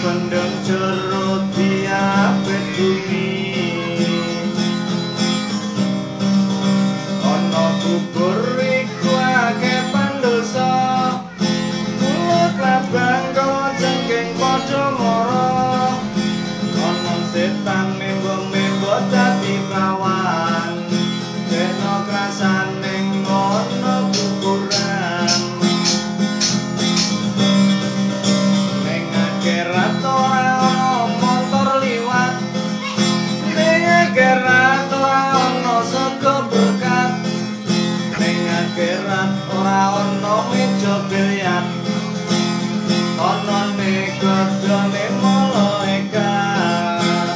Pendem jero diapit bumi ana kubur iku akeh pandosa kula klabang kala cengking padha mara ana setan membo-membo dadi prawan dene krasaning ana kuburan ning akhirat ora ana montor liwat ning akhirat ora ana sega berkat ning akhirat ora ana meja biliar ana negodone malaikat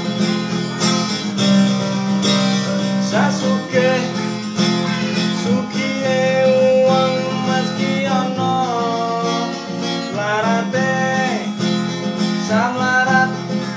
sasuke sugihe wong meski ana larate samlarat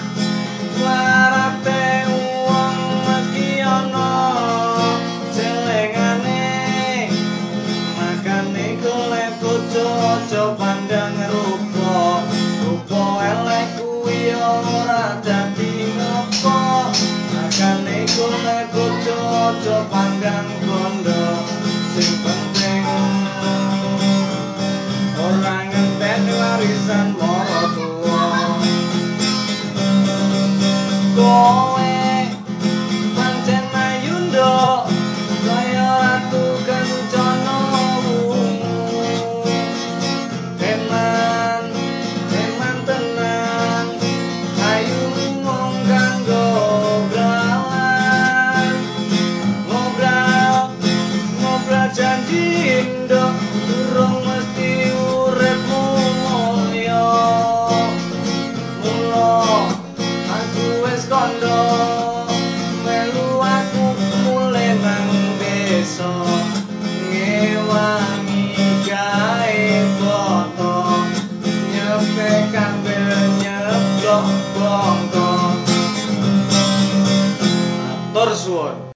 larate wong meski ana celengane makane golek bojo aja pandang rupa rupa elek kuwi ora dadi ngopo makane golek bojo aja pandang bondo sing penting ora ngenteni warisan maratuwa